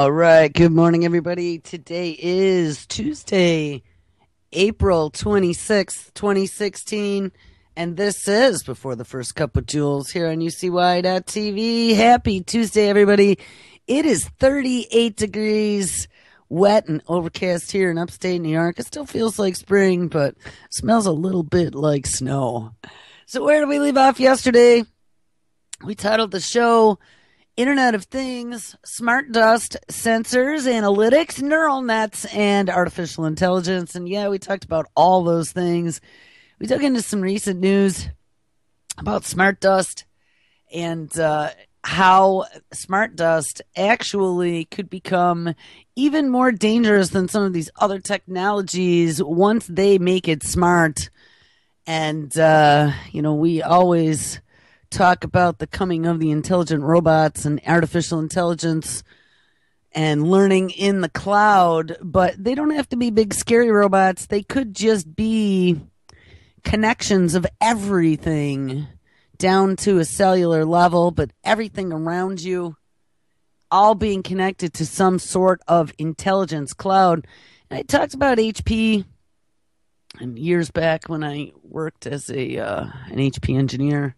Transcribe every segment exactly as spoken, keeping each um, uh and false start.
All right. Good morning, everybody. Today is Tuesday, April twenty-sixth, twenty sixteen. And this is Before the First Cup of Jules here on U C Y dot T V. Happy Tuesday, everybody. It is thirty-eight degrees, wet and overcast here in upstate New York. It still feels like spring, but smells a little bit like snow. So where did we leave off yesterday? We titled the show Internet of Things, Smart Dust, Sensors, Analytics, Neural Nets, and Artificial Intelligence. And yeah, we talked about all those things. We dug into some recent news about smart dust and uh, how smart dust actually could become even more dangerous than some of these other technologies once they make it smart. And, uh, you know, we always talk about the coming of the intelligent robots and artificial intelligence and learning in the cloud, but they don't have to be big scary robots. They could just be connections of everything down to a cellular level, but everything around you all being connected to some sort of intelligence cloud. And I talked about H P and years back when I worked as a uh, an H P engineer.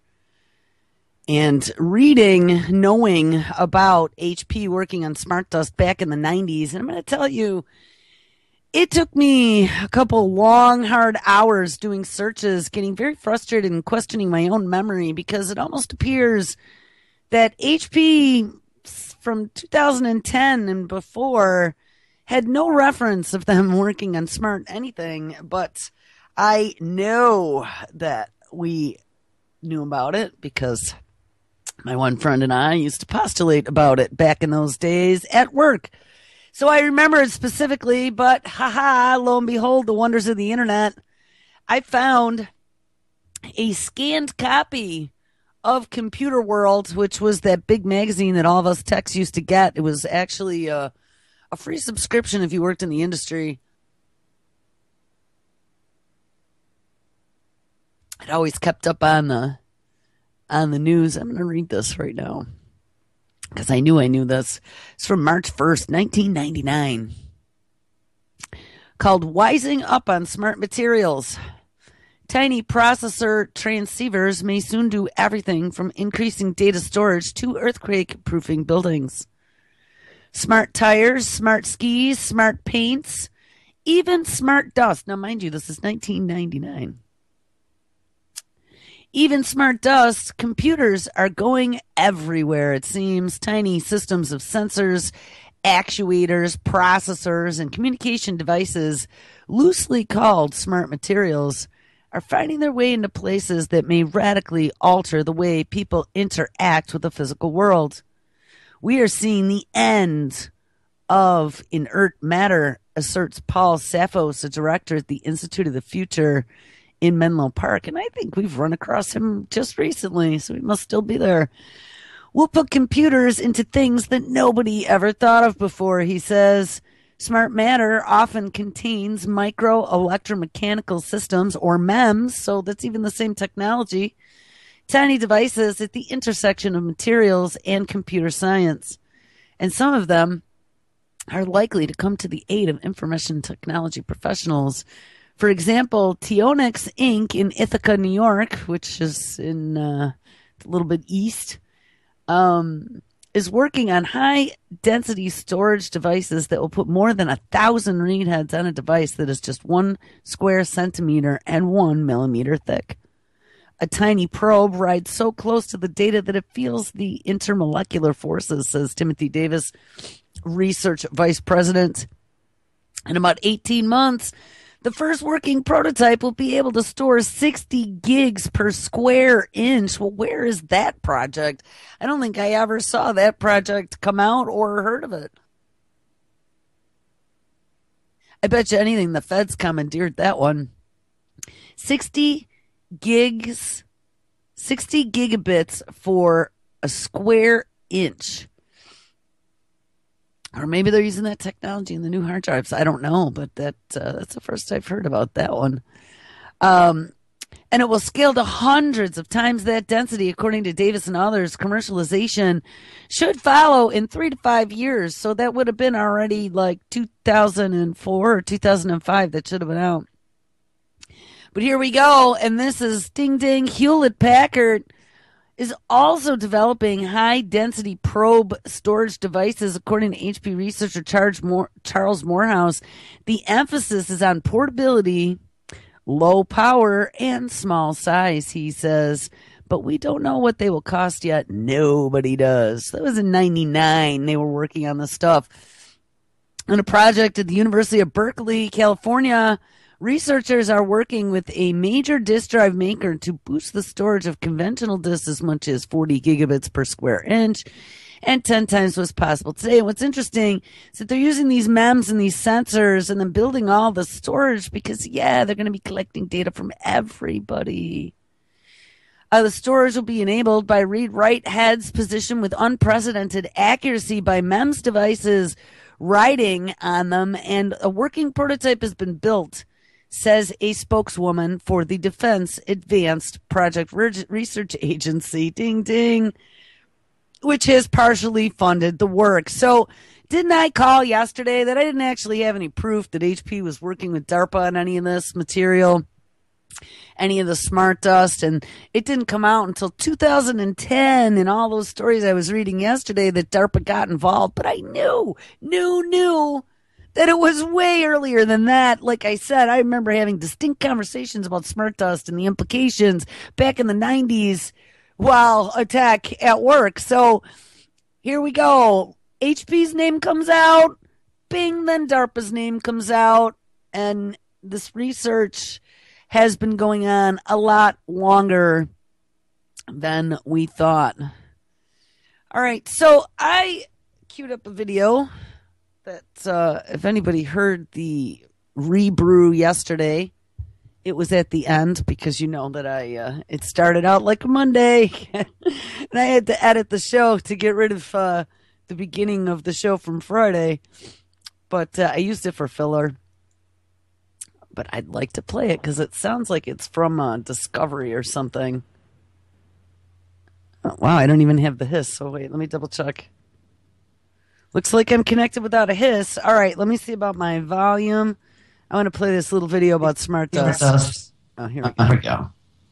And reading, knowing about H P working on smart dust back in the nineties. And I'm going to tell you, it took me a couple long, hard hours doing searches, getting very frustrated and questioning my own memory because it almost appears that H P from two thousand ten and before had no reference of them working on smart anything. But I know that we knew about it because my one friend and I used to postulate about it back in those days at work. So I remember it specifically, but haha, lo and behold, the wonders of the internet. I found a scanned copy of Computer World, which was that big magazine that all of us techs used to get. It was actually a, a free subscription if you worked in the industry. It always kept up on the on the news. I'm going to read this right now because I knew I knew this. It's from March first, nineteen ninety-nine, called Wising Up on Smart Materials. Tiny processor transceivers may soon do everything from increasing data storage to earthquake-proofing buildings. Smart tires, smart skis, smart paints, even smart dust. Now, mind you, this is nineteen ninety-nine. Even smart dust, computers are going everywhere, it seems. Tiny systems of sensors, actuators, processors, and communication devices, loosely called smart materials, are finding their way into places that may radically alter the way people interact with the physical world. We are seeing the end of inert matter, asserts Paul Saffos, a director at the Institute of the Future in Menlo Park, and I think we've run across him just recently, so he must still be there. We'll put computers into things that nobody ever thought of before, he says. Smart matter often contains micro electromechanical systems, or MEMS, so that's even the same technology, tiny devices at the intersection of materials and computer science. And some of them are likely to come to the aid of information technology professionals. For example, Teonix Incorporated in Ithaca, New York, which is in uh, a little bit east, um, is working on high-density storage devices that will put more than a thousand read heads on a device that is just one square centimeter and one millimeter thick. A tiny probe rides so close to the data that it feels the intermolecular forces, says Timothy Davis, research vice president. In about eighteen months, the first working prototype will be able to store sixty gigs per square inch. Well, where is that project? I don't think I ever saw that project come out or heard of it. I bet you anything the feds commandeered that one. sixty gigs, sixty gigabits for a square inch. Or maybe they're using that technology in the new hard drives. I don't know, but that uh, that's the first I've heard about that one. Um, and it will scale to hundreds of times that density, according to Davis and others. Commercialization should follow in three to five years. So that would have been already like two thousand four or two thousand five that should have been out. But here we go, and this is ding ding. Hewlett Packard is also developing high-density probe storage devices, according to H P researcher Charles Morehouse. The emphasis is on portability, low power, and small size, he says. But we don't know what they will cost yet. Nobody does. That was in ninety-nine. They were working on this stuff. On a project at the University of Berkeley, California, researchers are working with a major disk drive maker to boost the storage of conventional disks as much as forty gigabits per square inch and ten times what's possible today. And what's interesting is that they're using these M E Ms and these sensors and then building all the storage because, yeah, they're going to be collecting data from everybody. Uh, the storage will be enabled by read-write heads positioned with unprecedented accuracy by M E Ms devices writing on them, and a working prototype has been built, says a spokeswoman for the Defense Advanced Project Research Agency, ding, ding, which has partially funded the work. So didn't I call yesterday that I didn't actually have any proof that H P was working with DARPA on any of this material, any of the smart dust, and it didn't come out until two thousand ten in all those stories I was reading yesterday that DARPA got involved. But I knew, knew, knew that it was way earlier than that. Like I said, I remember having distinct conversations about smart dust and the implications back in the nineties while attack at work. So here we go. H P's name comes out. Bing, then DARPA's name comes out. And this research has been going on a lot longer than we thought. All right, so I queued up a video that uh, if anybody heard the rebrew yesterday, it was at the end because you know that I uh, it started out like a Monday, and I had to edit the show to get rid of uh, the beginning of the show from Friday. But uh, I used it for filler. But I'd like to play it because it sounds like it's from uh, Discovery or something. Oh, wow, I don't even have the hiss. So wait, let me double check. Looks like I'm connected without a hiss. All right, let me see about my volume. I want to play this little video about smart dust. dust. Oh, here we go. Here we go.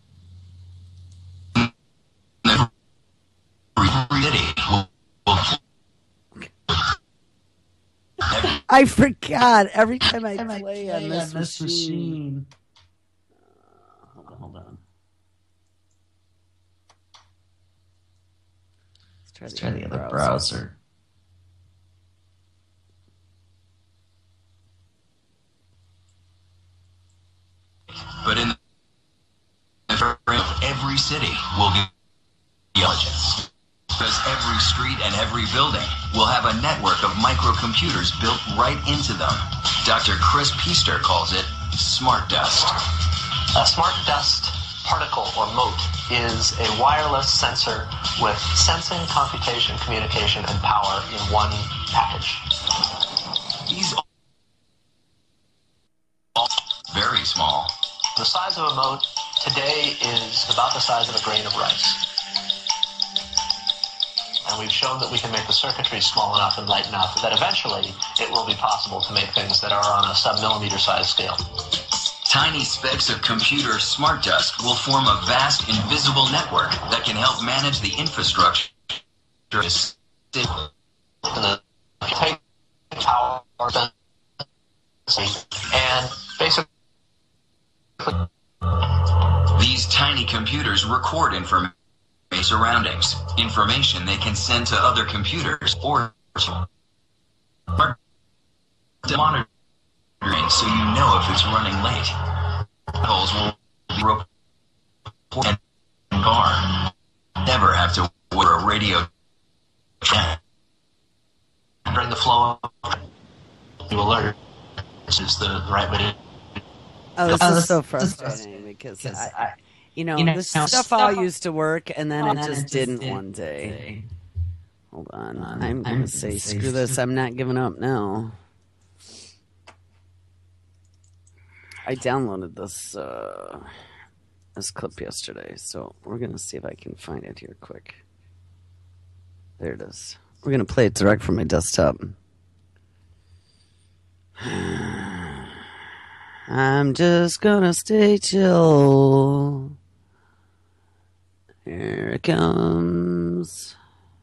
I forgot every time I play, play on this, on this machine. machine. Uh, hold on, hold on. Let's try, Let's the, try the other browser. browser. But in the every city will be intelligence. Because every street and every building will have a network of microcomputers built right into them. Doctor Chris Piester calls it smart dust. A smart dust particle or mote is a wireless sensor with sensing, computation, communication, and power in one package. These are very small. The size of a mote today is about the size of a grain of rice. And we've shown that we can make the circuitry small enough and light enough that eventually it will be possible to make things that are on a sub-millimeter size scale. Tiny specks of computer smart dust will form a vast invisible network that can help manage the infrastructure. And take power and basically these tiny computers record information. Surroundings, information they can send to other computers or monitoring so you know if it's running late. Calls will be reported and car. Never have to wear a radio. Bring the flow up. You alert. This is the right way to. Oh, this oh, is so this, frustrating this, because I. I You know, you know, the stuff, stuff all used to work, and then oh, it then just it just didn't did one day. day. Hold on. Um, I'm going I'm to say, gonna say screw this. I'm not giving up now. I downloaded this. Uh, this clip yesterday, so we're going to see if I can find it here quick. There it is. We're going to play it direct from my desktop. I'm just going to stay chill. Here it comes.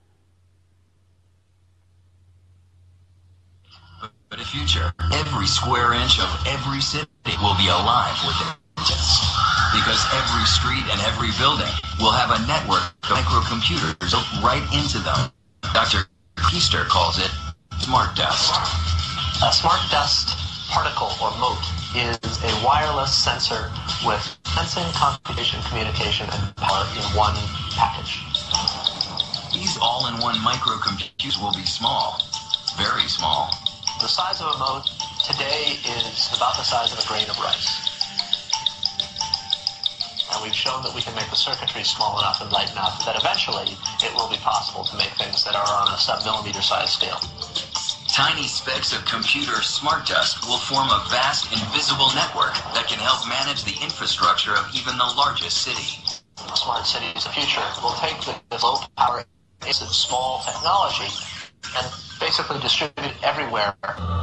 But in the future, every square inch of every city will be alive with intelligence. Because every street and every building will have a network of microcomputers built right into them. Doctor Keister calls it smart dust. A smart dust particle or mote is a wireless sensor with sensing, computation, communication, and power in one package. These all-in-one microcomputers will be small, very small. The size of a mote today is about the size of a grain of rice. And we've shown that we can make the circuitry small enough and light enough that eventually it will be possible to make things that are on a sub-millimeter size scale. Tiny specks of computer smart dust will form a vast, invisible network that can help manage the infrastructure of even the largest city. Smart cities of the future will take the low-power, small technology and basically distribute it everywhere.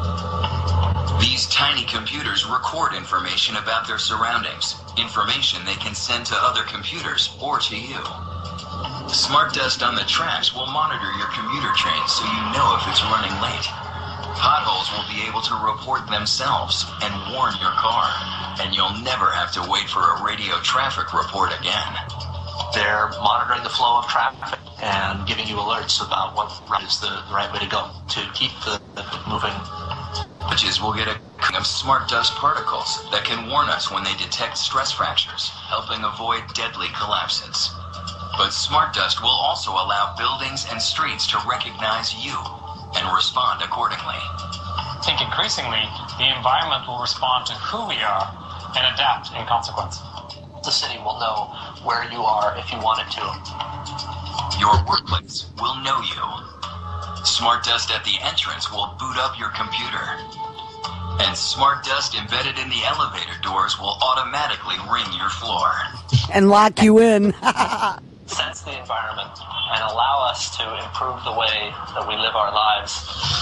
These tiny computers record information about their surroundings, information they can send to other computers or to you. Smart dust on the tracks will monitor your commuter train so you know if it's running late. Potholes will be able to report themselves and warn your car, and you'll never have to wait for a radio traffic report again. They're monitoring the flow of traffic and giving you alerts about what route is the right way to go to keep the, the moving. Villages will get a king of smart dust particles that can warn us when they detect stress fractures, helping avoid deadly collapses. But smart dust will also allow buildings and streets to recognize you and respond accordingly. I think increasingly the environment will respond to who we are and adapt in consequence. The city will know where you are if you want it to. Your workplace will know you. Smart dust at the entrance will boot up your computer. And smart dust embedded in the elevator doors will automatically ring your floor. And lock you in. Sense the environment and allow us to improve the way that we live our lives.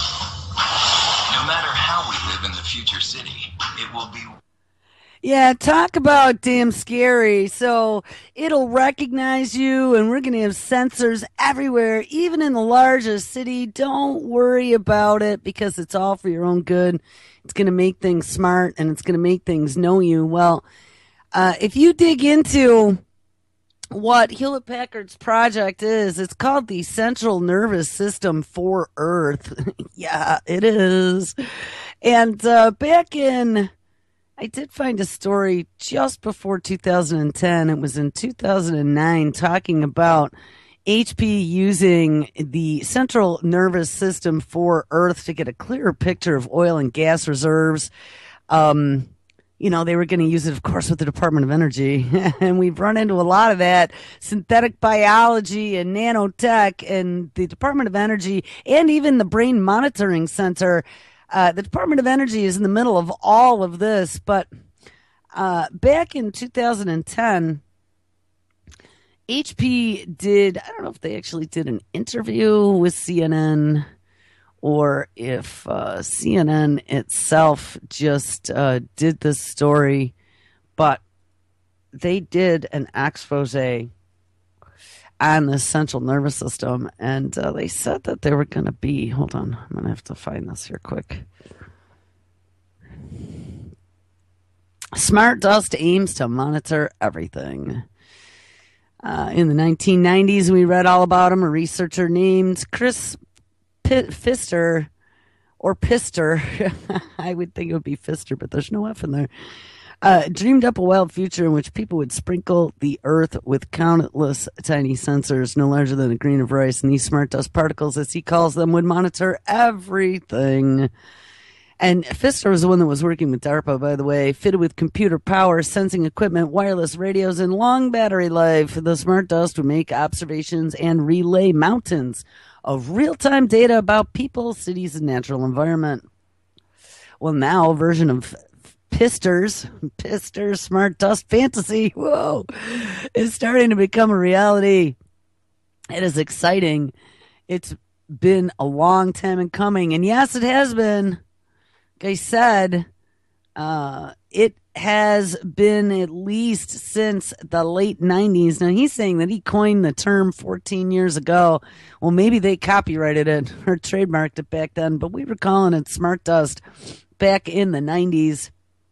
No matter how we live in the future city, it will be... Yeah, talk about damn scary. So it'll recognize you, and we're going to have sensors everywhere, even in the largest city. Don't worry about it because it's all for your own good. It's going to make things smart, and it's going to make things know you. Well, uh, if you dig into what Hewlett Packard's project is, it's called the Central Nervous System for Earth. Yeah, it is. And uh, back in... I did find a story just before two thousand ten. It was in two thousand nine talking about H P using the central nervous system for Earth to get a clearer picture of oil and gas reserves. Um, you know, they were going to use it, of course, with the Department of Energy. And we've run into a lot of that, synthetic biology and nanotech, and the Department of Energy and even the Brain Monitoring Center. Uh, the Department of Energy is in the middle of all of this, but uh, back in two thousand ten, H P did, I don't know if they actually did an interview with C N N or if uh, C N N itself just uh, did this story, but they did an expose on the central nervous system, and uh, they said that they were going to be, hold on, I'm going to have to find this here quick. Smart dust aims to monitor everything. Uh, in the nineteen nineties, we read all about him, a researcher named Chris P- Pfister, or Pister, I would think it would be Pfister, but there's no F in there. Uh, dreamed up a wild future in which people would sprinkle the earth with countless tiny sensors no larger than a grain of rice, and these smart dust particles, as he calls them, would monitor everything. And Pfister was the one that was working with DARPA, by the way, fitted with computer power, sensing equipment, wireless radios, and long battery life. The smart dust would make observations and relay mountains of real-time data about people, cities, and natural environment. Well, now a version of Pisters, Pisters Smart Dust Fantasy, whoa, is starting to become a reality. It is exciting. It's been a long time in coming. And yes, it has been. Like I said, uh, it has been at least since the late nineties. Now, he's saying that he coined the term fourteen years ago. Well, maybe they copyrighted it or trademarked it back then, but we were calling it Smart Dust back in the nineties.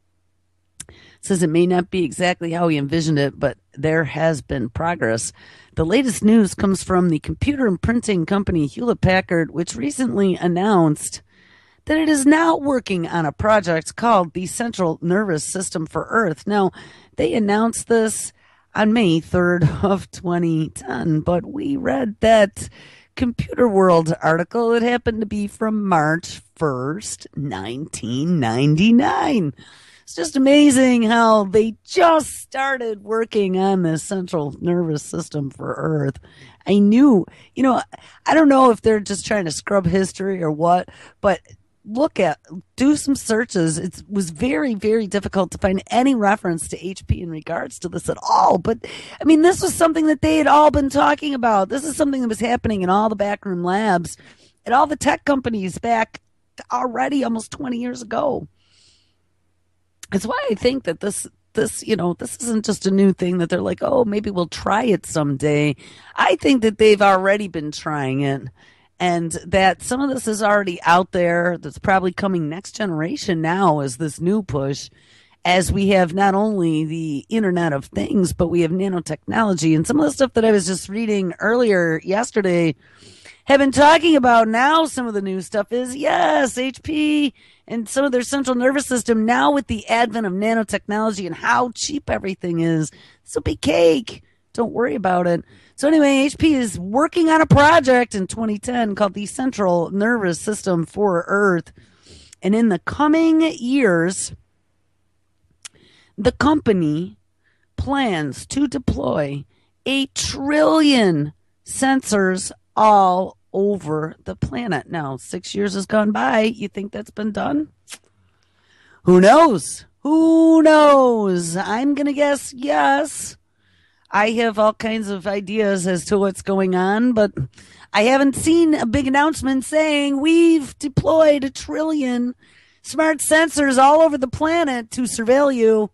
Says it may not be exactly how he envisioned it, but there has been progress. The latest news comes from the computer and printing company Hewlett-Packard, which recently announced that it is now working on a project called the Central Nervous System for Earth. Now, they announced this on May third of twenty ten, but we read that Computer World article. It happened to be from March first, nineteen ninety-nine. It's just amazing how they just started working on this central nervous system for Earth. I knew, you know, I don't know if they're just trying to scrub history or what, but look at, do some searches. It was very, very difficult to find any reference to H P in regards to this at all. But, I mean, this was something that they had all been talking about. This is something that was happening in all the backroom labs at all the tech companies back already almost twenty years ago. It's why I think that this, this, you know, this isn't just a new thing that they're like, oh, maybe we'll try it someday. I think that they've already been trying it, and that some of this is already out there. That's probably coming next generation now as this new push, as we have not only the Internet of Things, but we have nanotechnology. And some of the stuff that I was just reading earlier yesterday have been talking about now. Some of the new stuff is, yes, H P and some of their central nervous system now with the advent of nanotechnology and how cheap everything is. This will be cake. Don't worry about it. So anyway, H P is working on a project in twenty ten called the Central Nervous System for Earth. And in the coming years, the company plans to deploy a trillion sensors all over the planet. Now, six years has gone by. You think that's been done? Who knows? Who knows? I'm going to guess yes. I have all kinds of ideas as to what's going on, but I haven't seen a big announcement saying we've deployed a trillion smart sensors all over the planet to surveil you.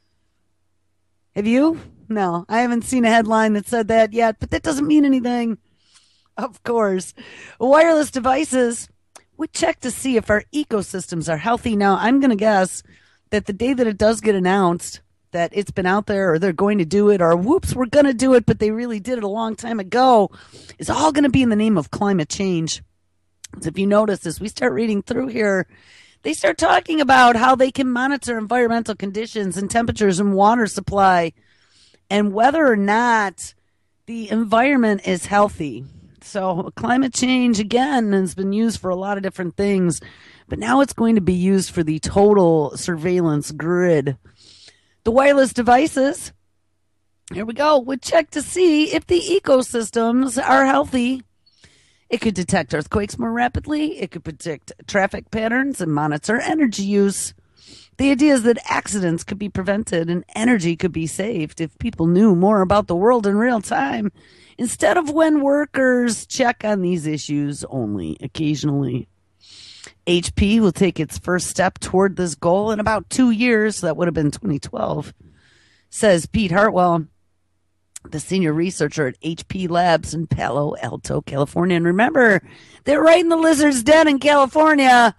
Have you? No, I haven't seen a headline that said that yet, but that doesn't mean anything. Of course. Wireless devices would check to see if our ecosystems are healthy. Now, I'm going to guess that the day that it does get announced that it's been out there or they're going to do it or whoops, we're going to do it, but they really did it a long time ago, is all going to be in the name of climate change. So if you notice, as we start reading through here, they start talking about how they can monitor environmental conditions and temperatures and water supply and whether or not the environment is healthy. So climate change, again, has been used for a lot of different things, but now it's going to be used for the total surveillance grid. The wireless devices, here we go, would check to see if the ecosystems are healthy. It could detect earthquakes more rapidly. It could predict traffic patterns and monitor energy use. The idea is that accidents could be prevented and energy could be saved if people knew more about the world in real time, instead of when workers check on these issues only occasionally. H P will take its first step toward this goal in about two years. That would have been twenty twelve, says Pete Hartwell, the senior researcher at H P Labs in Palo Alto, California. And remember, they're right in the lizard's den in California.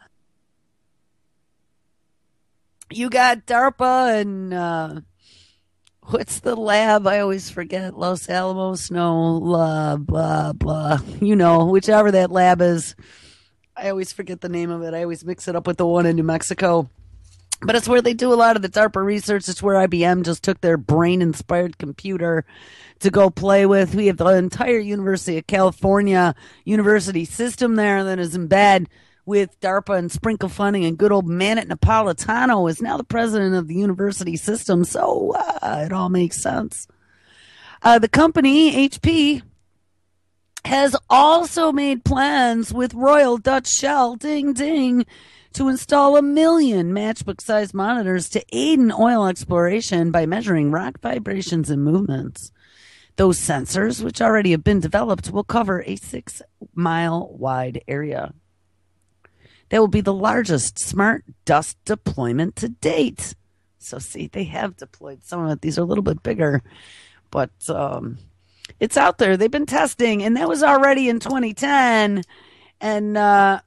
You got DARPA and uh, what's the lab? I always forget. Los Alamos? No, blah, blah, blah. You know, whichever that lab is. I always forget the name of it. I always mix it up with the one in New Mexico. But it's where they do a lot of the DARPA research. It's where I B M just took their brain-inspired computer to go play with. We have the entire University of California university system there that is in bed with DARPA and sprinkle funding, and good old Manit Napolitano is now the president of the university system. So uh, it all makes sense. Uh, the company, H P, has also made plans with Royal Dutch Shell, ding, ding, to install a million matchbook-sized monitors to aid in oil exploration by measuring rock vibrations and movements. Those sensors, which already have been developed, will cover a six-mile wide area. That will be the largest smart dust deployment to date. So, see, they have deployed some of it. These are a little bit bigger, but um, it's out there. They've been testing, and that was already in twenty ten. And uh,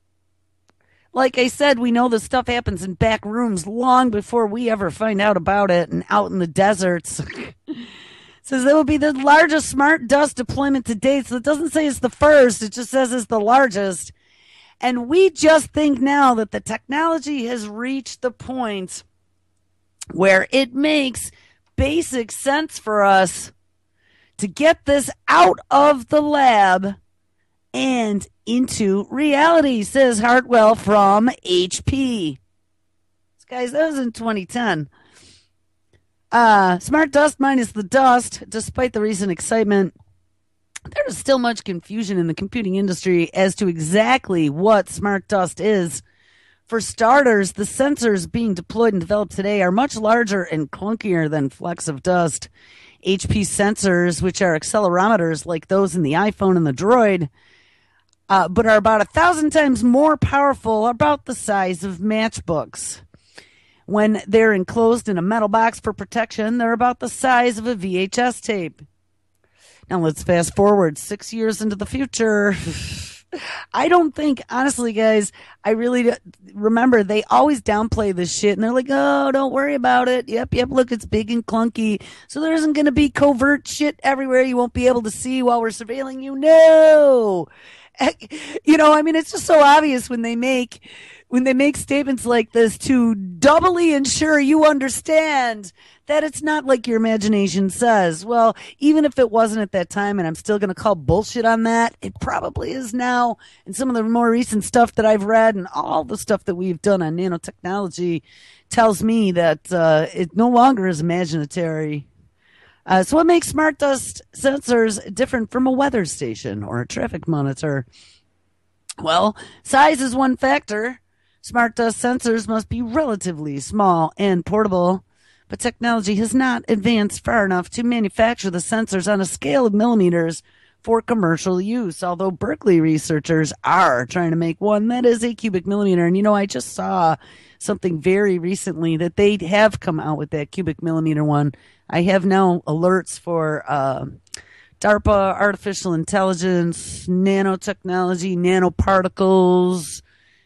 like I said, we know this stuff happens in back rooms long before we ever find out about it, and out in the deserts. Says that will be the largest smart dust deployment to date. So it doesn't say it's the first. It just says it's the largest. And we just think now that the technology has reached the point where it makes basic sense for us to get this out of the lab and into reality, says Hartwell from H P. Guys, that was in twenty ten. Uh, smart dust minus the dust. Despite the recent excitement, there is still much confusion in the computing industry as to exactly what smart dust is. For starters, the sensors being deployed and developed today are much larger and clunkier than flecks of dust. H P sensors, which are accelerometers like those in the iPhone and the Droid, uh, but are about a thousand times more powerful, are about the size of matchbooks. When they're enclosed in a metal box for protection, they're about the size of a V H S tape. Now let's fast forward six years into the future. I don't think, honestly, guys, I really remember they always downplay this shit, and they're like, oh, don't worry about it. Yep, yep, look, it's big and clunky. So there isn't going to be covert shit everywhere you won't be able to see while we're surveilling you. No. You know, I mean, it's just so obvious when they make when they make statements like this to doubly ensure you understand that it's not like your imagination says. Well, even if it wasn't at that time, and I'm still going to call bullshit on that, it probably is now. And some of the more recent stuff that I've read and all the stuff that we've done on nanotechnology tells me that uh, it no longer is imaginary. Uh, so what makes smart dust sensors different from a weather station or a traffic monitor? Well, size is one factor. Smart dust sensors must be relatively small and portable, but technology has not advanced far enough to manufacture the sensors on a scale of millimeters for commercial use, although Berkeley researchers are trying to make one that is a cubic millimeter. And, you know, I just saw something very recently that they have come out with that cubic millimeter one. I have now alerts for uh, DARPA, artificial intelligence, nanotechnology, nanoparticles,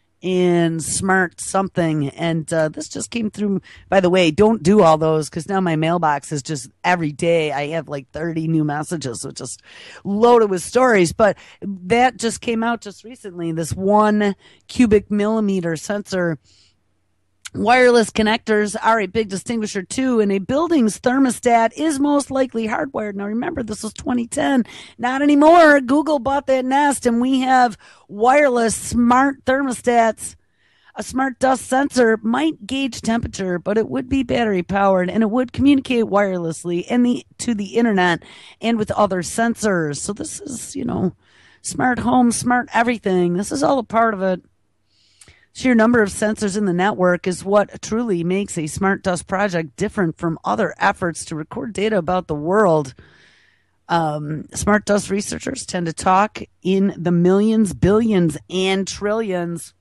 and smart something. And uh, this just came through. By the way, don't do all those, because now my mailbox is just every day I have like thirty new messages, so just loaded with stories. But that just came out just recently, this one cubic millimeter sensor. Wireless connectors are a big distinguisher too, and a building's thermostat is most likely hardwired. Now remember, this was twenty ten. Not anymore. Google bought that Nest, and we have wireless smart thermostats. A smart dust sensor might gauge temperature, but it would be battery powered, and it would communicate wirelessly and the to the internet and with other sensors. So this is, you know, smart home, smart everything. This is all a part of it. Sheer number of sensors in the network is what truly makes a smart dust project different from other efforts to record data about the world. Um, smart dust researchers tend to talk in the millions, billions, and trillions.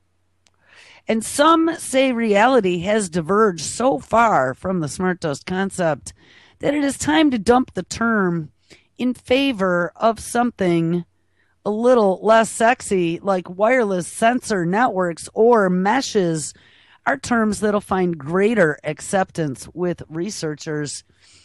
And some say reality has diverged so far from the smart dust concept that it is time to dump the term in favor of something a little less sexy, like wireless sensor networks or meshes, are terms that'll find greater acceptance with researchers.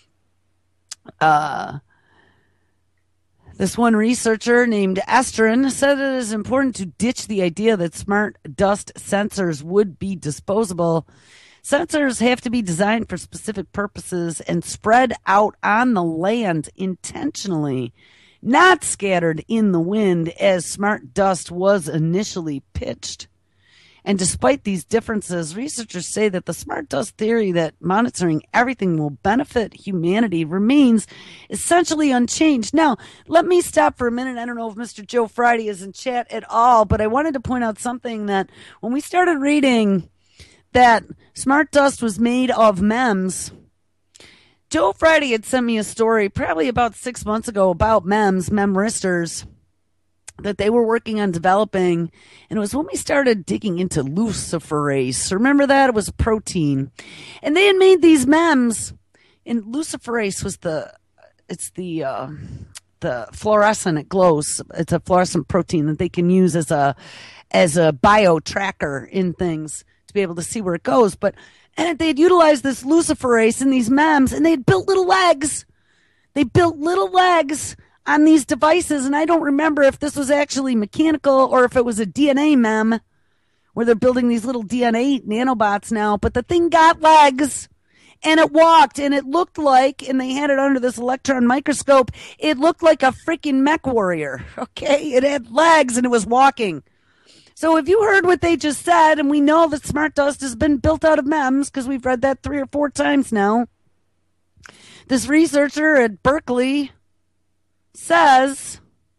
Uh, this one researcher named Estrin said it is important to ditch the idea that smart dust sensors would be disposable. Sensors have to be designed for specific purposes and spread out on the land intentionally, not scattered in the wind as smart dust was initially pitched. And despite these differences, researchers say that the smart dust theory that monitoring everything will benefit humanity remains essentially unchanged. Now, let me stop for a minute. I don't know if Mister Joe Friday is in chat at all, but I wanted to point out something that when we started reading that smart dust was made of MEMS, Joe Friday had sent me a story probably about six months ago about MEMS, memristors, that they were working on developing. And it was when we started digging into luciferase. Remember that? It was a protein. And they had made these MEMS. And luciferase was the, it's the, uh, the fluorescent, it glows. It's a fluorescent protein that they can use as a, as a bio tracker in things to be able to see where it goes. But, and they had utilized this luciferase in these MEMS, and they had built little legs. They built little legs on these devices, and I don't remember if this was actually mechanical or if it was a D N A mem where they're building these little D N A nanobots now, but the thing got legs and it walked, and it looked like, and they had it under this electron microscope, it looked like a freaking mech warrior, okay? It had legs and it was walking. So if you heard what they just said, and we know that smart dust has been built out of MEMS because we've read that three or four times now, this researcher at Berkeley says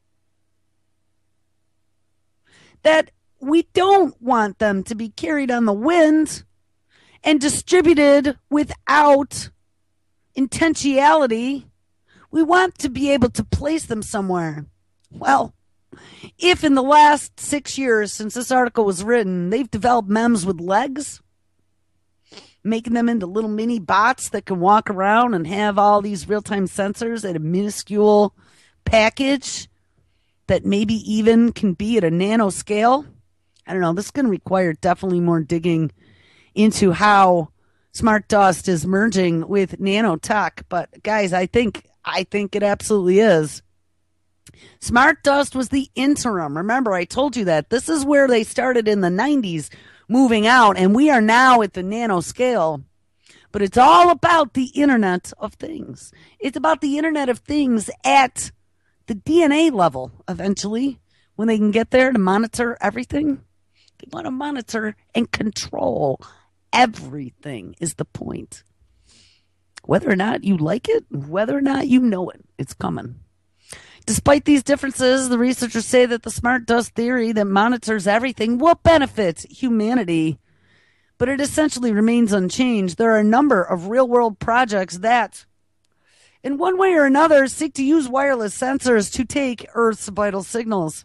that we don't want them to be carried on the wind and distributed without intentionality. We want to be able to place them somewhere. Well, if in the last six years since this article was written, they've developed MEMS with legs, making them into little mini bots that can walk around and have all these real-time sensors at a minuscule package that maybe even can be at a nano scale. I don't know. This is going to require definitely more digging into how smart dust is merging with nanotech. But guys, I think I think it absolutely is. Smart dust was the interim. Remember, I told you that. This is where they started in the nineties moving out, and we are now at the nano scale. But it's all about the Internet of Things. It's about the Internet of Things at the D N A level eventually, when they can get there to monitor everything. They want to monitor and control everything is the point. Whether or not you like it, whether or not you know it, it's coming. Despite these differences, the researchers say that the smart dust theory that monitors everything will benefit humanity, but it essentially remains unchanged. There are a number of real-world projects that, in one way or another, seek to use wireless sensors to take Earth's vital signals.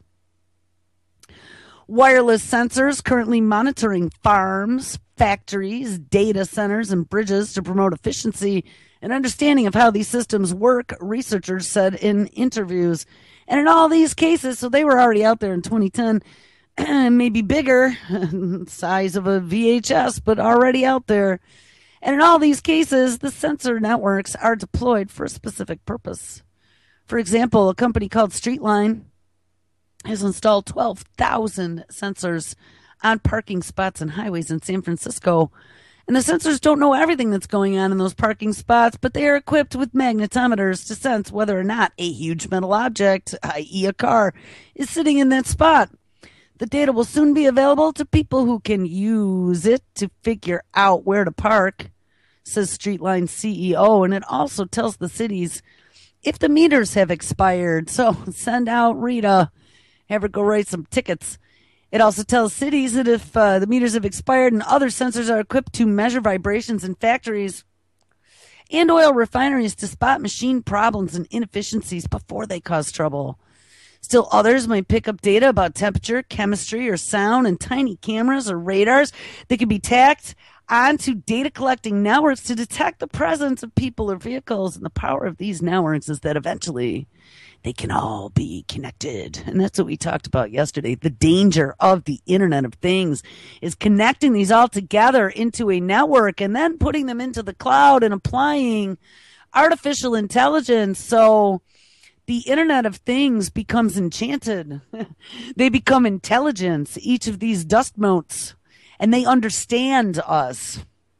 Wireless sensors currently monitoring farms, factories, data centers, and bridges to promote efficiency and understanding of how these systems work, researchers said in interviews. And in all these cases, so they were already out there in twenty ten, maybe bigger, size of a V H S, but already out there. And in all these cases, the sensor networks are deployed for a specific purpose. For example, a company called Streetline has installed twelve thousand sensors on parking spots and highways in San Francisco. And the sensors don't know everything that's going on in those parking spots, but they are equipped with magnetometers to sense whether or not a huge metal object, that is a car, is sitting in that spot. The data will soon be available to people who can use it to figure out where to park, says Streetline C E O, and it also tells the cities if the meters have expired. So send out Rita, have her go write some tickets. It also tells cities that if uh, the meters have expired and other sensors are equipped to measure vibrations in factories and oil refineries to spot machine problems and inefficiencies before they cause trouble. Still others might pick up data about temperature, chemistry, or sound, and tiny cameras or radars that can be tacked onto data collecting networks to detect the presence of people or vehicles. And the power of these networks is that eventually they can all be connected. And that's what we talked about yesterday. The danger of the Internet of Things is connecting these all together into a network and then putting them into the cloud and applying artificial intelligence. So the Internet of Things becomes enchanted. They become intelligence, each of these dust motes, and they understand us.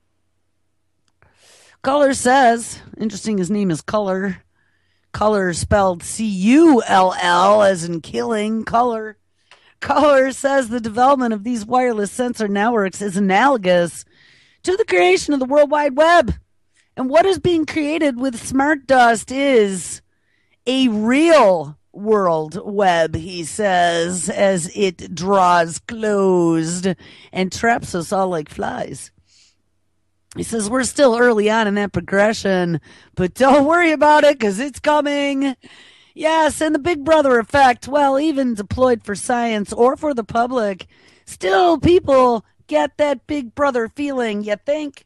Color says, interesting, his name is Color. Color spelled C U L L as in killing, Color. Color says the development of these wireless sensor networks is analogous to the creation of the World Wide Web. And what is being created with Smart Dust is a real world web, he says, as it draws closed and traps us all like flies. He says, we're still early on in that progression, but don't worry about it because it's coming. Yes, and the Big Brother effect, well, even deployed for science or for the public, still people get that Big Brother feeling, you think?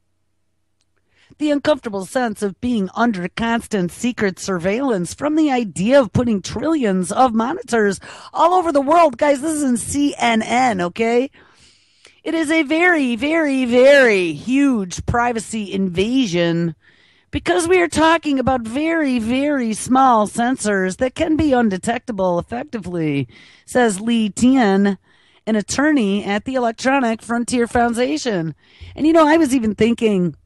The uncomfortable sense of being under constant secret surveillance from the idea of putting trillions of monitors all over the world. Guys, this is in C N N, okay? It is a very, very, very huge privacy invasion because we are talking about very, very small sensors that can be undetectable effectively, says Lee Tien, an attorney at the Electronic Frontier Foundation. And, you know, I was even thinking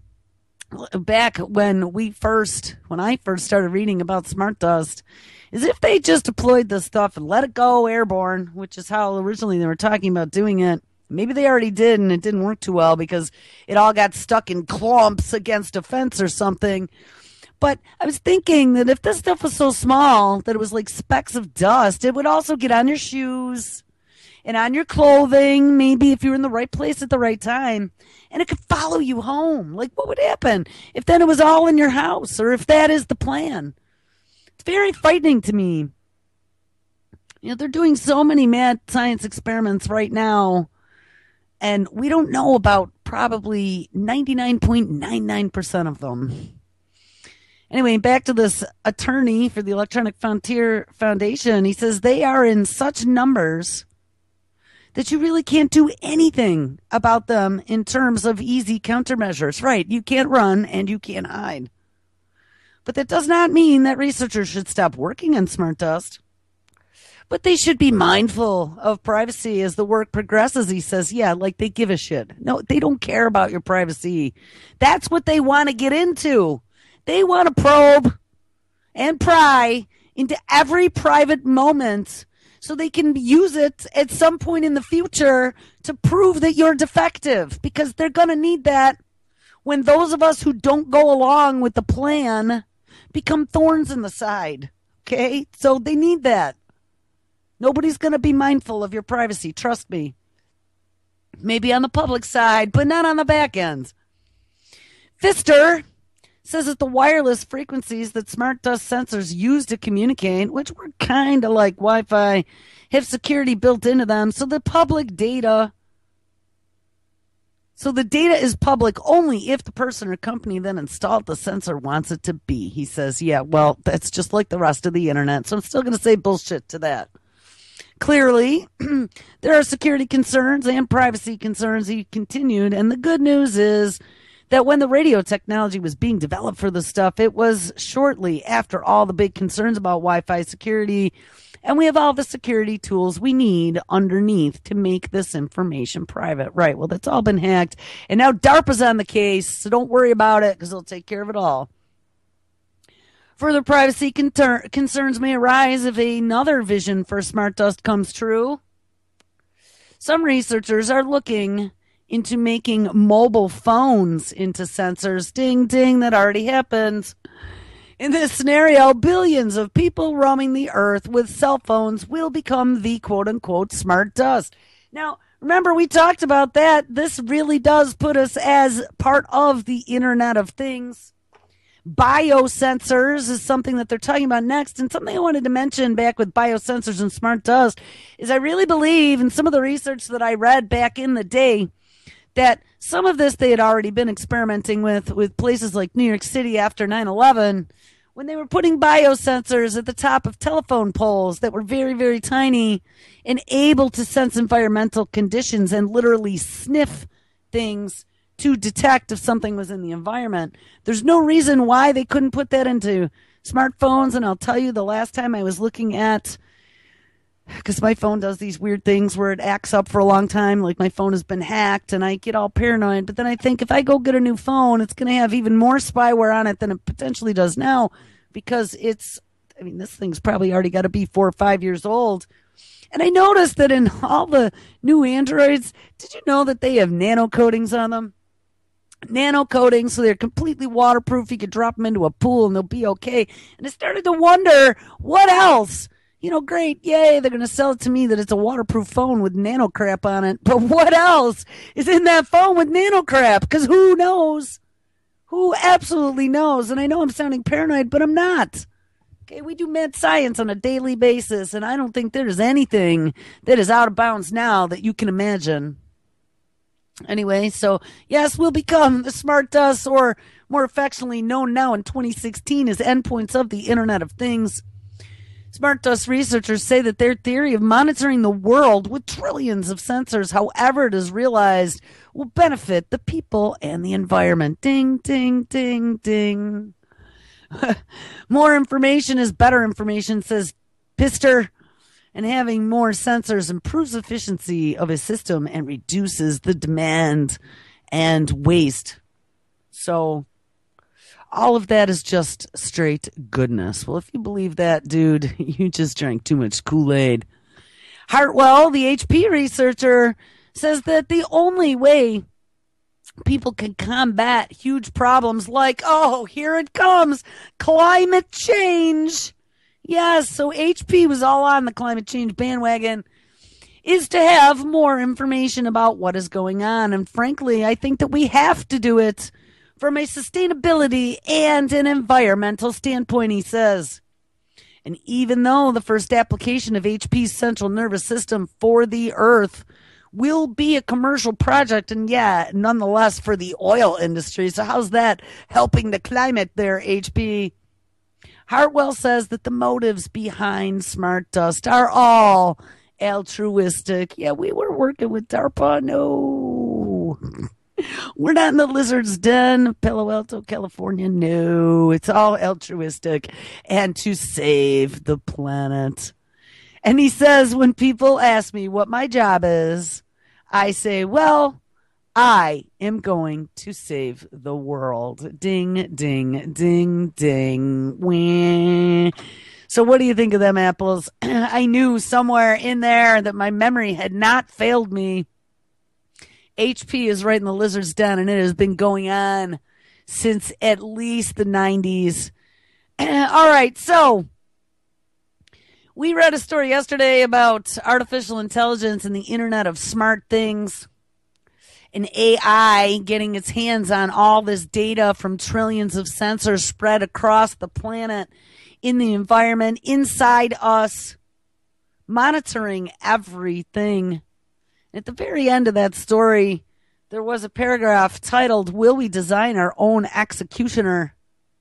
back when we first, when I first started reading about Smart Dust, is if they just deployed this stuff and let it go airborne, which is how originally they were talking about doing it. Maybe they already did and it didn't work too well because it all got stuck in clumps against a fence or something. But I was thinking that if this stuff was so small that it was like specks of dust, it would also get on your shoes and on your clothing, maybe if you were in the right place at the right time, and it could follow you home. Like, what would happen if then it was all in your house, or if that is the plan? It's very frightening to me. You know, they're doing so many mad science experiments right now, and we don't know about probably ninety-nine point nine nine percent of them. Anyway, back to this attorney for the Electronic Frontier Foundation. He says they are in such numbers that you really can't do anything about them in terms of easy countermeasures. Right, you can't run and you can't hide. But that does not mean that researchers should stop working on Smart Dust. But they should be mindful of privacy as the work progresses, he says. Yeah, like they give a shit. No, they don't care about your privacy. That's what they want to get into. They want to probe and pry into every private moment so they can use it at some point in the future to prove that you're defective, because they're going to need that when those of us who don't go along with the plan become thorns in the side. Okay? So they need that. Nobody's going to be mindful of your privacy. Trust me. Maybe on the public side, but not on the back end. Pfister says that the wireless frequencies that Smart Dust sensors use to communicate, which were kind of like Wi-Fi, have security built into them. So the public data, so the data is public only if the person or company that installed the sensor wants it to be. He says, yeah, well, that's just like the rest of the internet. So I'm still going to say bullshit to that. Clearly, there are security concerns and privacy concerns, he continued. And the good news is that when the radio technology was being developed for this stuff, it was shortly after all the big concerns about Wi-Fi security. And we have all the security tools we need underneath to make this information private. Right. Well, that's all been hacked. And now DARPA's on the case. So don't worry about it because they'll take care of it all. Further privacy conter- concerns may arise if another vision for Smart Dust comes true. Some researchers are looking into making mobile phones into sensors. Ding, ding, that already happens. In this scenario, billions of people roaming the earth with cell phones will become the quote-unquote Smart Dust. Now, remember, we talked about that. This really does put us as part of the Internet of Things. Biosensors is something that they're talking about next. And something I wanted to mention back with biosensors and Smart Dust is I really believe in some of the research that I read back in the day that some of this they had already been experimenting with, with places like New York City after nine eleven, when they were putting biosensors at the top of telephone poles that were very, very tiny and able to sense environmental conditions and literally sniff things to detect if something was in the environment. There's no reason why they couldn't put that into smartphones. And I'll tell you, the last time I was looking at, because my phone does these weird things where it acts up for a long time, like my phone has been hacked and I get all paranoid. But then I think if I go get a new phone, it's going to have even more spyware on it than it potentially does now, because it's, I mean, this thing's probably already got to be four or five years old. And I noticed that in all the new Androids, did you know that they have nano coatings on them? Nano coatings, so they're completely waterproof. You could drop them into a pool and they'll be okay. And I started to wonder, what else? You know, great, yay, they're going to sell it to me that it's a waterproof phone with nano crap on it. But what else is in that phone with nano crap? Because who knows? Who absolutely knows? And I know I'm sounding paranoid, but I'm not. Okay, we do mad science on a daily basis, and I don't think there's anything that is out of bounds now that you can imagine. Anyway, so yes, we'll become the smart dust, or more affectionately known now in twenty sixteen as endpoints of the Internet of Things. Smart dust researchers say that their theory of monitoring the world with trillions of sensors, however it is realized, will benefit the people and the environment. Ding, ding, ding, ding. More information is better information, says Pister. And having more sensors improves efficiency of a system and reduces the demand and waste. So all of that is just straight goodness. Well, if you believe that, dude, you just drank too much Kool-Aid. Hartwell, the H P researcher, says that the only way people can combat huge problems like, oh, here it comes, climate change. Yes, so H P was all on the climate change bandwagon, is to have more information about what is going on. And frankly, I think that we have to do it from a sustainability and an environmental standpoint, he says. And even though the first application of H P's central nervous system for the Earth will be a commercial project, and yeah, nonetheless for the oil industry. So how's that helping the climate there, H P? Hartwell says that the motives behind Smart Dust are all altruistic. Yeah, we were working with DARPA. No. We're not in the lizard's den, Palo Alto, California. No, it's all altruistic and to save the planet. And he says, when people ask me what my job is, I say, well, I am going to save the world. Ding, ding, ding, ding. Wah. So what do you think of them apples? I knew somewhere in there that my memory had not failed me. H P is right in the lizard's den, and it has been going on since at least the nineties. All right, so we read a story yesterday about artificial intelligence and the Internet of Smart Things. An A I getting its hands on all this data from trillions of sensors spread across the planet, in the environment, inside us, monitoring everything. At the very end of that story, there was a paragraph titled, "Will we design our own executioner?"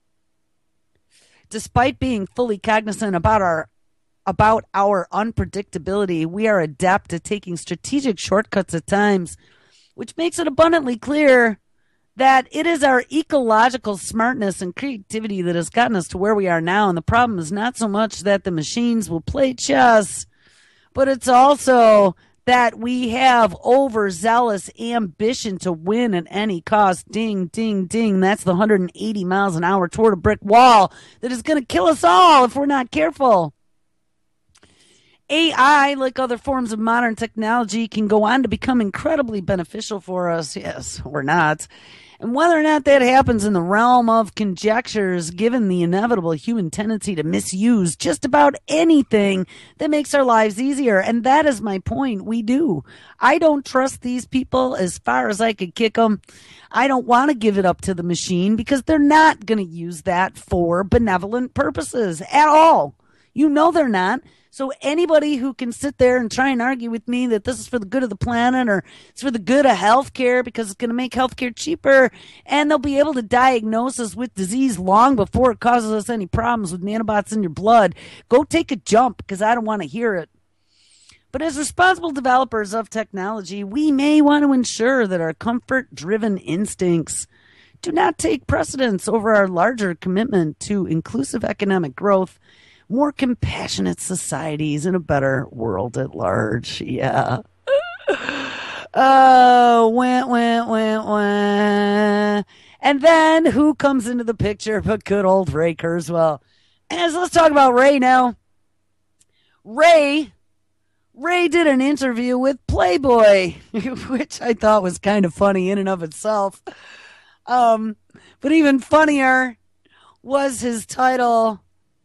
Despite being fully cognizant about our about our unpredictability, we are adept at taking strategic shortcuts at times, which makes it abundantly clear that it is our ecological smartness and creativity that has gotten us to where we are now. And the problem is not so much that the machines will play chess, but it's also that we have overzealous ambition to win at any cost. Ding, ding, ding. That's the one hundred eighty miles an hour toward a brick wall that is going to kill us all if we're not careful. A I, like other forms of modern technology, can go on to become incredibly beneficial for us. Yes, or not. And whether or not that happens in the realm of conjectures, given the inevitable human tendency to misuse just about anything that makes our lives easier. And that is my point. We do. I don't trust these people as far as I could kick them. I don't want to give it up to the machine because they're not going to use that for benevolent purposes at all. You know they're not. So anybody who can sit there and try and argue with me that this is for the good of the planet or it's for the good of healthcare because it's going to make healthcare cheaper and they'll be able to diagnose us with disease long before it causes us any problems with nanobots in your blood, go take a jump because I don't want to hear it. But as responsible developers of technology, we may want to ensure that our comfort-driven instincts do not take precedence over our larger commitment to inclusive economic growth, more compassionate societies, and a better world at large. Yeah. Oh, wah, wah, wah, wah. And then who comes into the picture but good old Ray Kurzweil? And so let's talk about Ray now. Ray Ray did an interview with Playboy, which I thought was kind of funny in and of itself. Um, but even funnier was his title.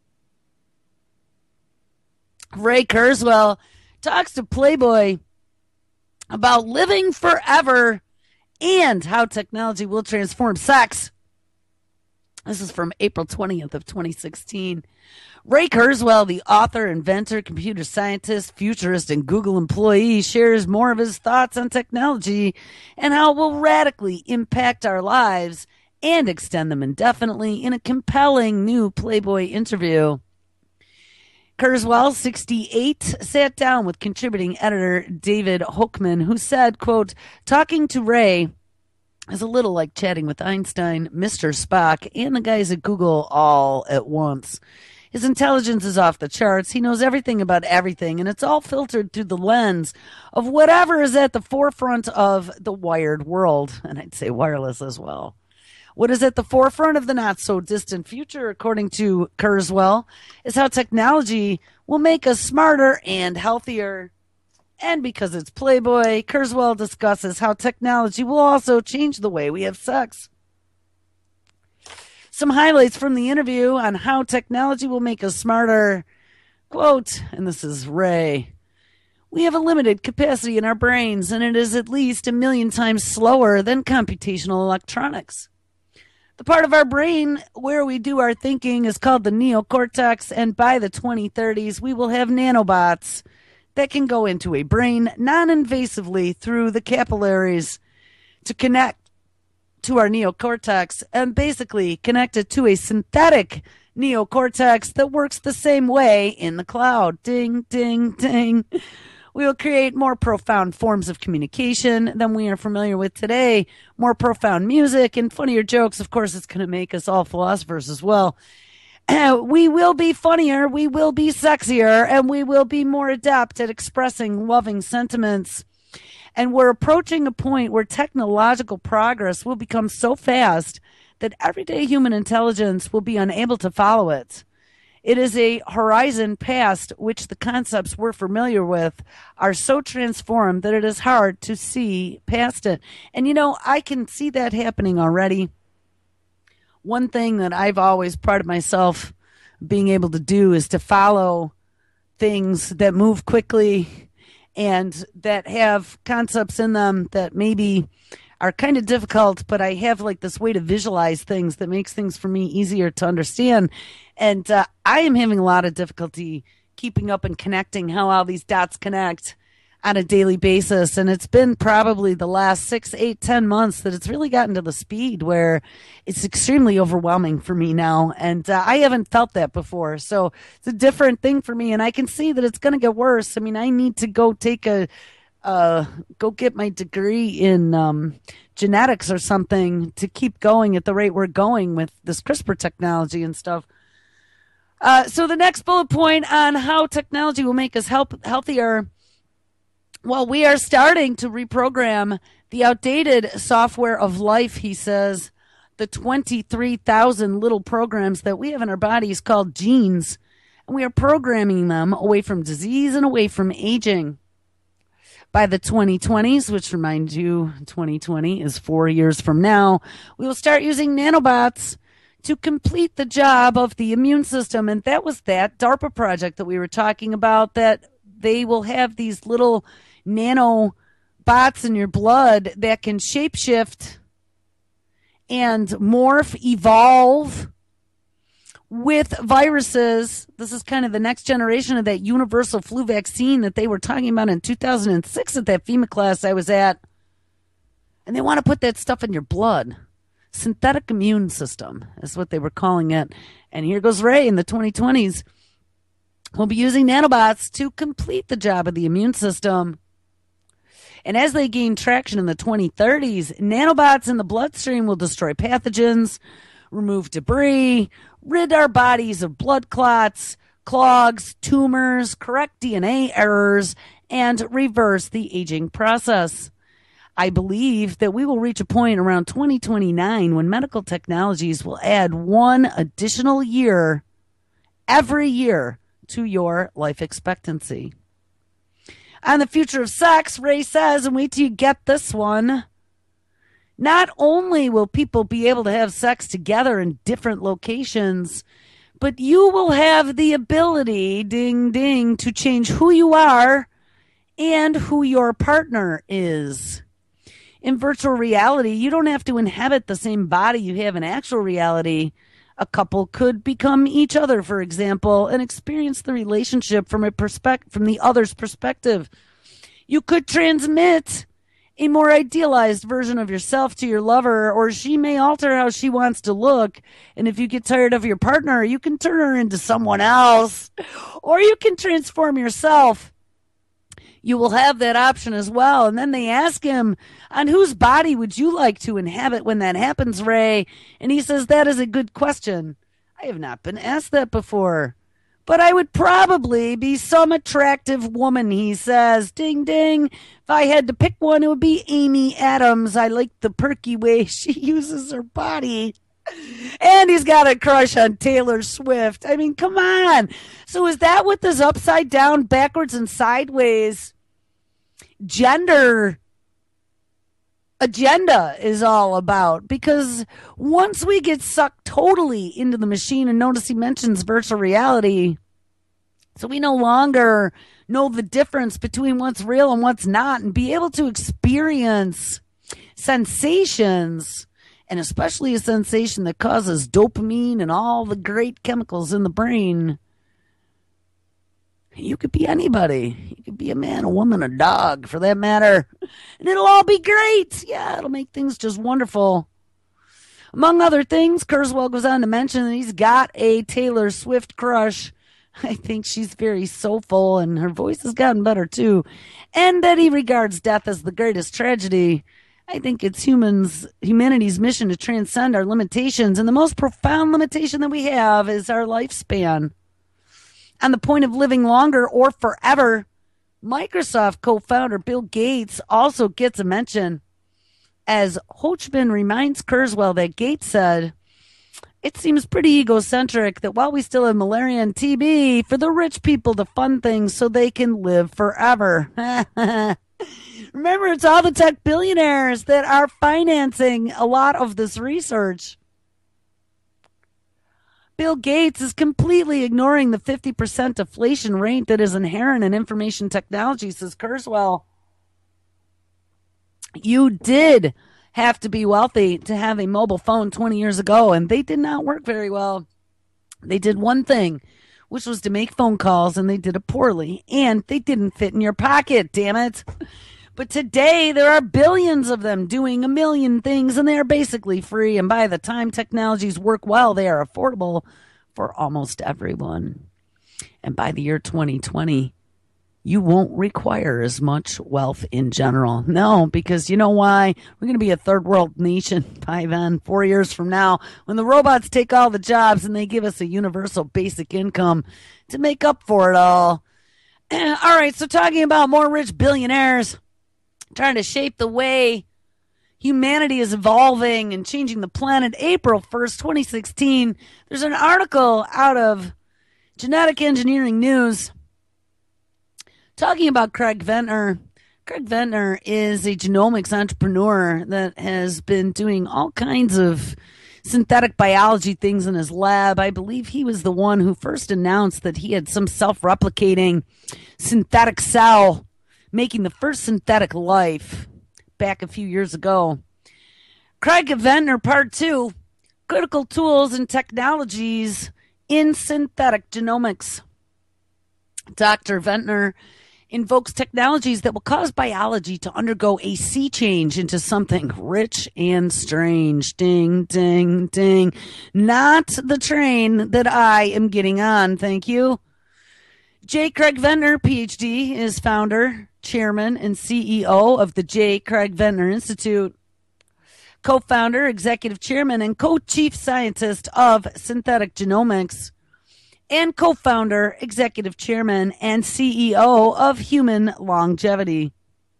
Ray Kurzweil talks to Playboy about living forever and how technology will transform sex. This is from April twentieth of twenty sixteen. Ray Kurzweil, the author, inventor, computer scientist, futurist, and Google employee, shares more of his thoughts on technology and how it will radically impact our lives and extend them indefinitely in a compelling new Playboy interview. Kurzweil, sixty-eight, sat down with contributing editor David Hochman, who said, quote, talking to Ray is a little like chatting with Einstein, Mister Spock, and the guys at Google all at once. His intelligence is off the charts. He knows everything about everything, and it's all filtered through the lens of whatever is at the forefront of the wired world, and I'd say wireless as well. What is at the forefront of the not-so-distant future, according to Kurzweil, is how technology will make us smarter and healthier. And because it's Playboy, Kurzweil discusses how technology will also change the way we have sex. Some highlights from the interview on how technology will make us smarter. Quote, and this is Ray, we have a limited capacity in our brains, and it is at least a million times slower than computational electronics. The part of our brain where we do our thinking is called the neocortex, and by the twenty thirties, we will have nanobots that can go into a brain non-invasively through the capillaries to connect to our neocortex and basically connect it to a synthetic neocortex that works the same way in the cloud. Ding, ding, ding. We will create more profound forms of communication than we are familiar with today, more profound music and funnier jokes. Of course, it's going to make us all philosophers as well. Uh, we will be funnier, we will be sexier, and we will be more adept at expressing loving sentiments. And we're approaching a point where technological progress will become so fast that everyday human intelligence will be unable to follow it. It is a horizon past which the concepts we're familiar with are so transformed that it is hard to see past it. And, you know, I can see that happening already. One thing that I've always prided myself being able to do is to follow things that move quickly and that have concepts in them that maybe are kind of difficult, but I have like this way to visualize things that makes things for me easier to understand. And uh, I am having a lot of difficulty keeping up and connecting how all these dots connect on a daily basis. And it's been probably the last six, eight, ten months that it's really gotten to the speed where it's extremely overwhelming for me now. And uh, I haven't felt that before. So it's a different thing for me. And I can see that it's going to get worse. I mean, I need to go take a, uh, go get my degree in um, genetics or something to keep going at the rate we're going with this CRISPR technology and stuff. Uh, so the next bullet point on how technology will make us help healthier. Well, we are starting to reprogram the outdated software of life, he says, the twenty-three thousand little programs that we have in our bodies called genes, and we are programming them away from disease and away from aging. By the twenty twenties, which reminds you, twenty twenty is four years from now, we will start using nanobots to complete the job of the immune system. And that was that DARPA project that we were talking about, that they will have these little nano bots in your blood that can shapeshift and morph, evolve with viruses. This is kind of the next generation of that universal flu vaccine that they were talking about in two thousand six at that FEMA class I was at. And they want to put that stuff in your blood. Synthetic immune system is what they were calling it. And here goes Ray in the twenty twenties. We'll be using nanobots to complete the job of the immune system. And as they gain traction in the twenty thirties, nanobots in the bloodstream will destroy pathogens, remove debris, rid our bodies of blood clots, clogs, tumors, correct D N A errors, and reverse the aging process. I believe that we will reach a point around twenty twenty-nine when medical technologies will add one additional year every year to your life expectancy. On the future of sex, Ray says, and wait till you get this one, not only will people be able to have sex together in different locations, but you will have the ability, ding, ding, to change who you are and who your partner is. In virtual reality, you don't have to inhabit the same body you have in actual reality. A couple could become each other, for example, and experience the relationship from a perspective, from the other's perspective. You could transmit a more idealized version of yourself to your lover, or she may alter how she wants to look. And if you get tired of your partner, you can turn her into someone else, or you can transform yourself. You will have that option as well. And then they ask him, on whose body would you like to inhabit when that happens, Ray? And he says, that is a good question. I have not been asked that before. But I would probably be some attractive woman, he says. Ding, ding. If I had to pick one, it would be Amy Adams. I like the perky way she uses her body. And he's got a crush on Taylor Swift. I mean, come on. So is that what this upside down, backwards and sideways gender agenda is all about? Because once we get sucked totally into the machine, and notice he mentions virtual reality, so we no longer know the difference between what's real and what's not, and be able to experience sensations, and especially a sensation that causes dopamine and all the great chemicals in the brain. You could be anybody. You could be a man, a woman, a dog, for that matter. And it'll all be great. Yeah, it'll make things just wonderful. Among other things, Kurzweil goes on to mention that he's got a Taylor Swift crush. I think she's very soulful, and her voice has gotten better, too. And that he regards death as the greatest tragedy. I think it's humans, humanity's mission to transcend our limitations, and the most profound limitation that we have is our lifespan. On the point of living longer or forever, Microsoft co-founder Bill Gates also gets a mention, as Hochman reminds Kurzweil that Gates said, "It seems pretty egocentric that while we still have malaria and T B, for the rich people to fund things so they can live forever." Remember, it's all the tech billionaires that are financing a lot of this research. Bill Gates is completely ignoring the fifty percent deflation rate that is inherent in information technology, says Kurzweil. You did have to be wealthy to have a mobile phone twenty years ago, and they did not work very well. They did one thing, which was to make phone calls, and they did it poorly, and they didn't fit in your pocket, damn it. But today, there are billions of them doing a million things, and they are basically free. And by the time technologies work well, they are affordable for almost everyone. And by the year twenty twenty, you won't require as much wealth in general. No, because you know why? We're going to be a third world nation by then, four years from now, when the robots take all the jobs and they give us a universal basic income to make up for it all. All right, so talking about more rich billionaires trying to shape the way humanity is evolving and changing the planet. April first, twenty sixteen, there's an article out of Genetic Engineering News talking about Craig Ventner. Craig Ventner is a genomics entrepreneur that has been doing all kinds of synthetic biology things in his lab. I believe he was the one who first announced that he had some self-replicating synthetic cell making the first synthetic life back a few years ago. Craig Ventner, Part two, Critical Tools and Technologies in Synthetic Genomics. Doctor Ventner invokes technologies that will cause biology to undergo a sea change into something rich and strange. Ding, ding, ding. Not the train that I am getting on, thank you. J. Craig Ventner, P H D, is founder, chairman, and C E O of the J. Craig Ventner Institute, co-founder, executive chairman, and co-chief scientist of Synthetic Genomics, and co-founder, executive chairman, and C E O of Human Longevity.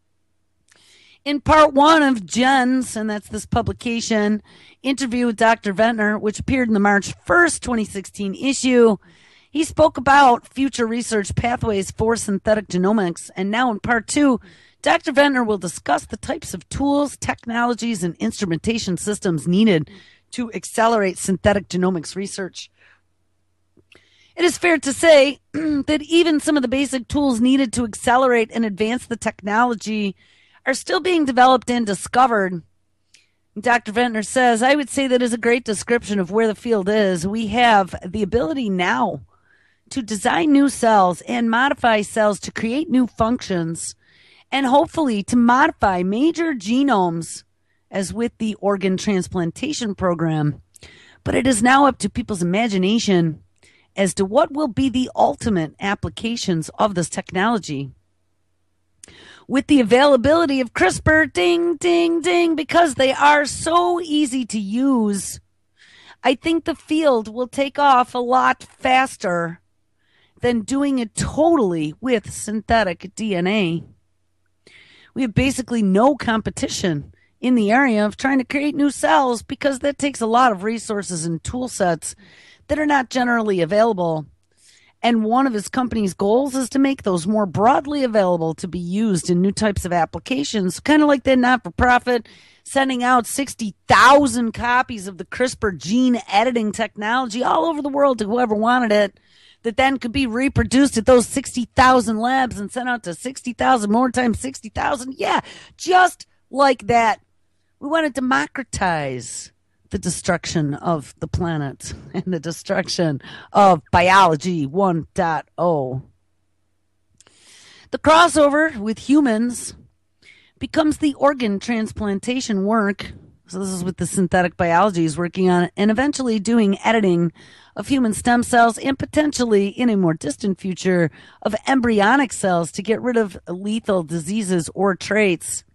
In part one of Gens, and that's this publication, interview with Doctor Ventner, which appeared in the March first, twenty sixteen issue, He spoke about future research pathways for synthetic genomics. And now in part two, Doctor Ventnor will discuss the types of tools, technologies, and instrumentation systems needed to accelerate synthetic genomics research. It is fair to say that even some of the basic tools needed to accelerate and advance the technology are still being developed and discovered. Doctor Ventnor says, I would say that is a great description of where the field is. We have the ability now to design new cells and modify cells to create new functions, and hopefully to modify major genomes, as with the organ transplantation program. But it is now up to people's imagination as to what will be the ultimate applications of this technology. With the availability of CRISPR, ding, ding, ding, because they are so easy to use, I think the field will take off a lot faster than doing it totally with synthetic D N A. We have basically no competition in the area of trying to create new cells because that takes a lot of resources and tool sets that are not generally available. And one of his company's goals is to make those more broadly available to be used in new types of applications, kind of like that not-for-profit sending out sixty thousand copies of the CRISPR gene editing technology all over the world to whoever wanted it, that then could be reproduced at those sixty thousand labs and sent out to sixty thousand more times sixty thousand. Yeah, just like that. We want to democratize the destruction of the planet and the destruction of biology one point oh. The crossover with humans becomes the organ transplantation work. So this is what the synthetic biology is working on, and eventually doing editing of human stem cells, and potentially in a more distant future of embryonic cells to get rid of lethal diseases or traits.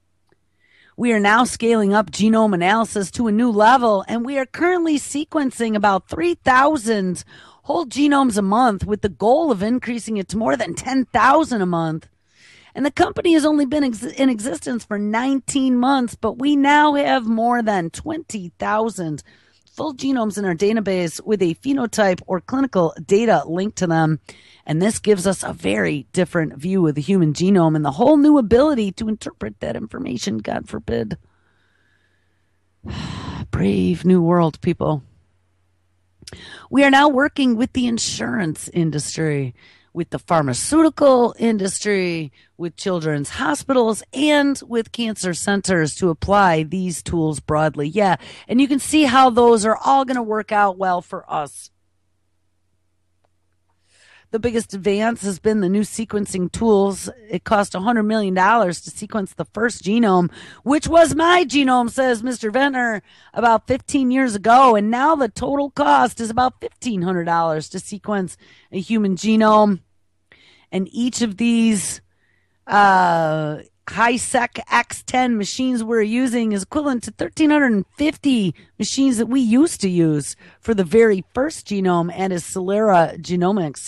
We are now scaling up genome analysis to a new level, and we are currently sequencing about three thousand whole genomes a month with the goal of increasing it to more than ten thousand a month. And the company has only been ex- in existence for nineteen months, but we now have more than twenty thousand full genomes in our database with a phenotype or clinical data linked to them. And this gives us a very different view of the human genome and the whole new ability to interpret that information, God forbid. Brave new world, people. We are now working with the insurance industry, with the pharmaceutical industry, with children's hospitals, and with cancer centers to apply these tools broadly. Yeah, and you can see how those are all going to work out well for us. The biggest advance has been the new sequencing tools. It cost one hundred million dollars to sequence the first genome, which was my genome, says Mister Ventnor, about fifteen years ago. And now the total cost is about fifteen hundred dollars to sequence a human genome. And each of these uh, high-sec X ten machines we're using is equivalent to one thousand three hundred fifty machines that we used to use for the very first genome and as Celera Genomics.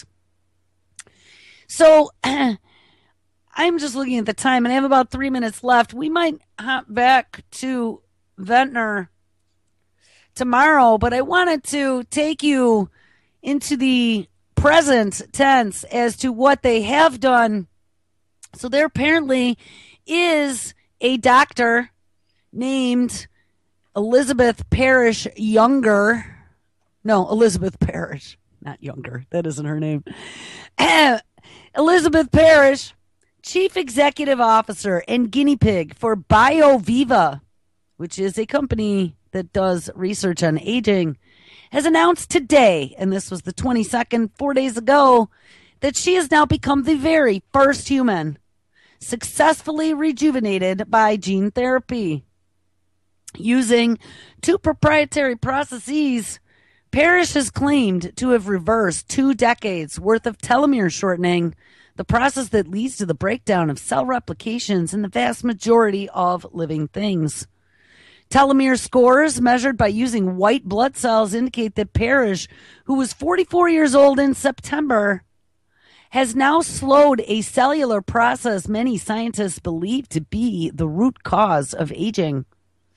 So I'm just looking at the time, and I have about three minutes left. We might hop back to Ventnor tomorrow, but I wanted to take you into the present tense as to what they have done. So there apparently is a doctor named Elizabeth Parrish Younger. No, Elizabeth Parrish, not Younger. That isn't her name. Elizabeth Parrish, Chief Executive Officer and guinea pig for BioViva, which is a company that does research on aging, has announced today, and this was the twenty-second, four days ago, that she has now become the very first human successfully rejuvenated by gene therapy. Using two proprietary processes, Parrish has claimed to have reversed two decades worth of telomere shortening, the process that leads to the breakdown of cell replications in the vast majority of living things. Telomere scores measured by using white blood cells indicate that Parrish, who was forty-four years old in September, has now slowed a cellular process many scientists believe to be the root cause of aging.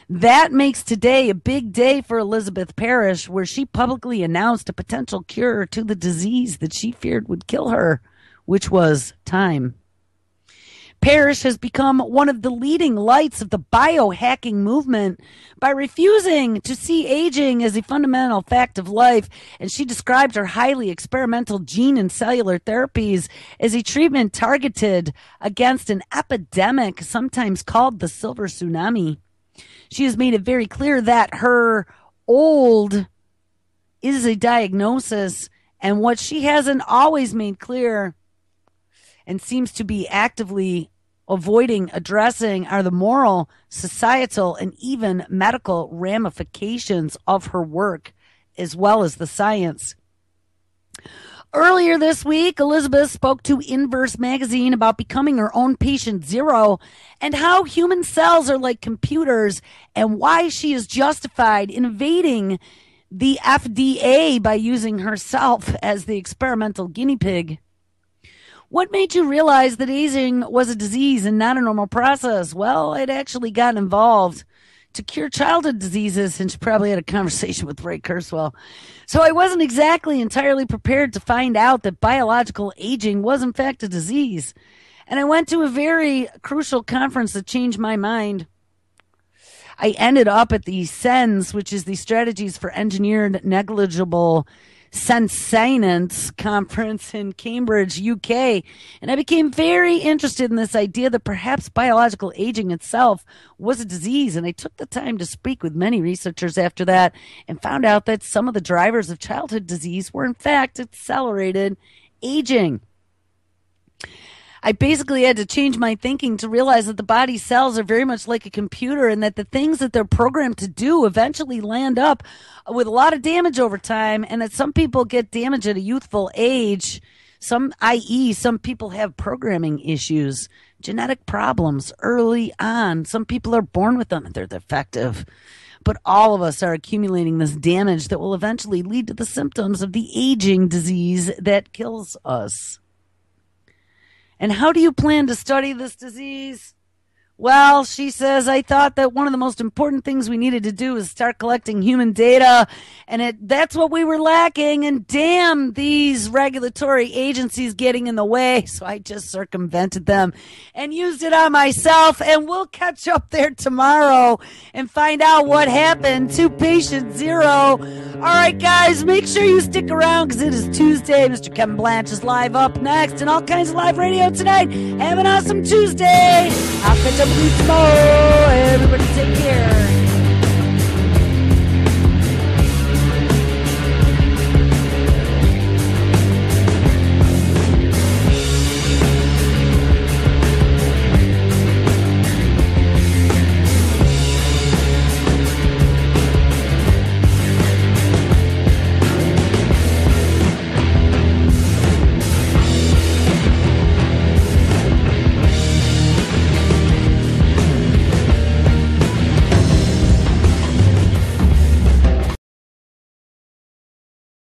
That makes today a big day for Elizabeth Parrish, where she publicly announced a potential cure to the disease that she feared would kill her, which was time. Parrish has become one of the leading lights of the biohacking movement by refusing to see aging as a fundamental fact of life, and she described her highly experimental gene and cellular therapies as a treatment targeted against an epidemic, sometimes called the silver tsunami. She has made it very clear that her old is a diagnosis, and what she hasn't always made clear and seems to be actively avoiding addressing are the moral, societal, and even medical ramifications of her work, as well as the science. Earlier this week, Elizabeth spoke to Inverse Magazine about becoming her own patient zero and how human cells are like computers, and why she is justified in evading the F D A by using herself as the experimental guinea pig. What made you realize that aging was a disease and not a normal process? Well, I'd actually gotten involved to cure childhood diseases, and she probably had a conversation with Ray Kurzweil. So I wasn't exactly entirely prepared to find out that biological aging was in fact a disease. And I went to a very crucial conference that changed my mind. I ended up at the SENS, which is the Strategies for Engineered Negligible Sentience conference in Cambridge, U K, and I became very interested in this idea that perhaps biological aging itself was a disease. And I took the time to speak with many researchers after that and found out that some of the drivers of childhood disease were in fact accelerated aging. I basically had to change my thinking to realize that the body's cells are very much like a computer, and that the things that they're programmed to do eventually land up with a lot of damage over time, and that some people get damage at a youthful age, some, that is some people have programming issues, genetic problems early on. Some people are born with them and they're defective. But all of us are accumulating this damage that will eventually lead to the symptoms of the aging disease that kills us. And how do you plan to study this disease? Well, she says, I thought that one of the most important things we needed to do is start collecting human data, and it that's what we were lacking, and damn these regulatory agencies getting in the way, so I just circumvented them and used it on myself, and we'll catch up there tomorrow and find out what happened to patient zero. All right, guys, make sure you stick around because it is Tuesday. Mister Kevin Blanche is live up next, and all kinds of live radio tonight. Have an awesome Tuesday. I'll catch up with you tomorrow.